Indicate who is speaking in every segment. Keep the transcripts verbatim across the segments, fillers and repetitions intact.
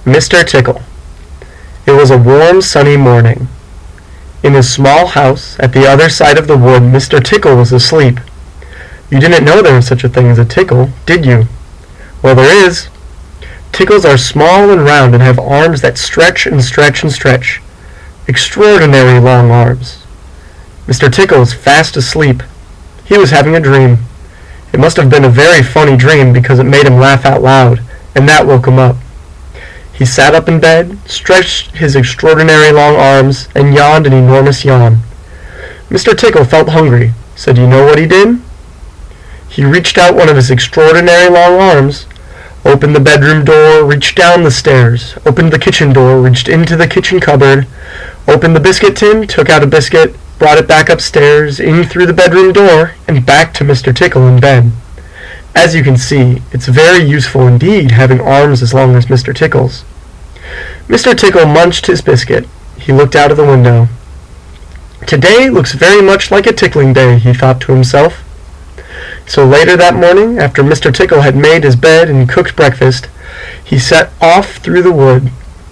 Speaker 1: Mister Tickle. It was a warm, sunny morning. In his small house at the other side of the wood, Mister Tickle was asleep. You didn't know there was such a thing as a tickle, did you? Well, there is. Tickles are small and round and have arms that stretch and stretch and stretch. Extraordinary long arms. Mister Tickle was fast asleep. He was having a dream. It must have been a very funny dream because it made him laugh out loud, and that woke him up. He sat up in bed, stretched his extraordinary long arms, and yawned an enormous yawn. Mister Tickle felt hungry, so do you know what he did? He reached out one of his extraordinary long arms, opened the bedroom door, reached down the stairs, opened the kitchen door, reached into the kitchen cupboard, opened the biscuit tin, took out a biscuit, brought it back upstairs, in through the bedroom door, and back to Mister Tickle in bed. As you can see, it's very useful indeed having arms as long as Mister Tickle's. Mister Tickle munched his biscuit. He looked out of the window. Today looks very much like a tickling day, he thought to himself. So later that morning, after Mister Tickle had made his bed and cooked breakfast, he set off through the wood.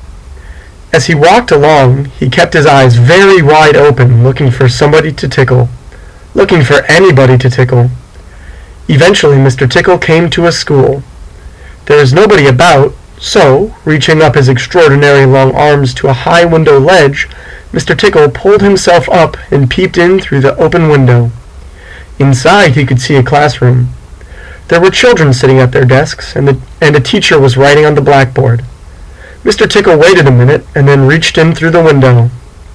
Speaker 1: As he walked along, he kept his eyes very wide open, looking for somebody to tickle, looking for anybody to tickle. Eventually, Mister Tickle came to a school. There was nobody about, so, reaching up his extraordinary long arms to a high window ledge, Mister Tickle pulled himself up and peeped in through the open window. Inside, he could see a classroom. There were children sitting at their desks, and, the, and a teacher was writing on the blackboard. Mister Tickle waited a minute and then reached in through the window.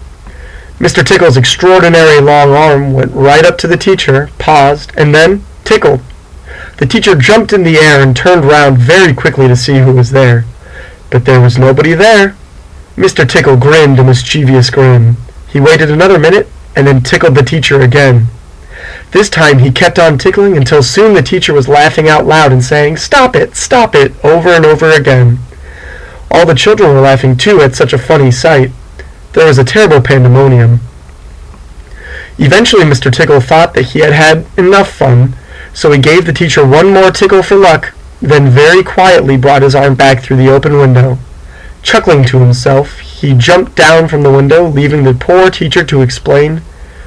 Speaker 1: Mister Tickle's extraordinary long arm went right up to the teacher, paused, and then tickled. The teacher jumped in the air and turned round very quickly to see who was there. But there was nobody there. Mister Tickle grinned a mischievous grin. He waited another minute and then tickled the teacher again. This time he kept on tickling until soon the teacher was laughing out loud and saying, "Stop it! Stop it!" over and over again. All the children were laughing too at such a funny sight. There was a terrible pandemonium. Eventually Mister Tickle thought that he had had enough fun, so he gave the teacher one more tickle for luck, then very quietly brought his arm back through the open window. Chuckling to himself, he jumped down from the window, leaving the poor teacher to explain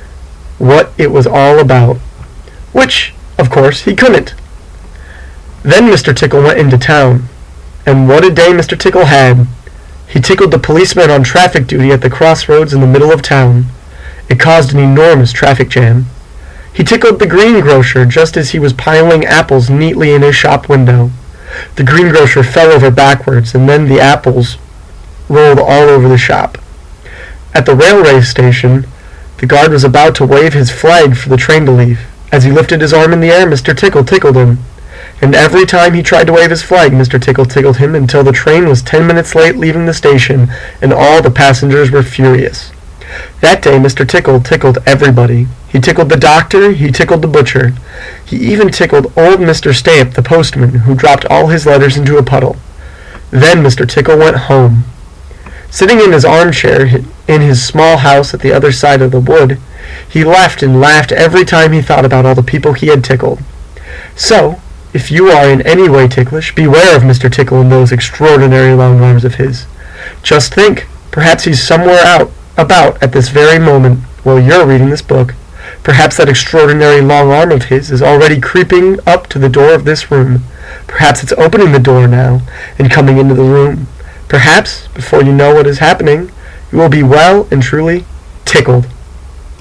Speaker 1: what it was all about, which, of course, he couldn't. Then Mister Tickle went into town, and what a day Mister Tickle had. He tickled the policeman on traffic duty at the crossroads in the middle of town. It caused an enormous traffic jam. He tickled the greengrocer just as he was piling apples neatly in his shop window. The greengrocer fell over backwards, and then the apples rolled all over the shop. At the railway station, the guard was about to wave his flag for the train to leave. As he lifted his arm in the air, Mister Tickle tickled him. And every time he tried to wave his flag, Mister Tickle tickled him until the train was ten minutes late leaving the station, and all the passengers were furious. That day Mister Tickle tickled everybody. He tickled the doctor, he tickled the butcher. He even tickled old Mister Stamp, the postman, who dropped all his letters into a puddle. Then Mister Tickle went home. Sitting in his armchair in his small house at the other side of the wood, he laughed and laughed every time he thought about all the people he had tickled. So, if you are in any way ticklish, beware of Mister Tickle and those extraordinary long arms of his. Just think, perhaps he's somewhere out about at this very moment while you're reading this book. Perhaps that extraordinary long arm of his is already creeping up to the door of this room. Perhaps it's opening the door now and coming into the room. Perhaps, before you know what is happening, you will be well and truly tickled.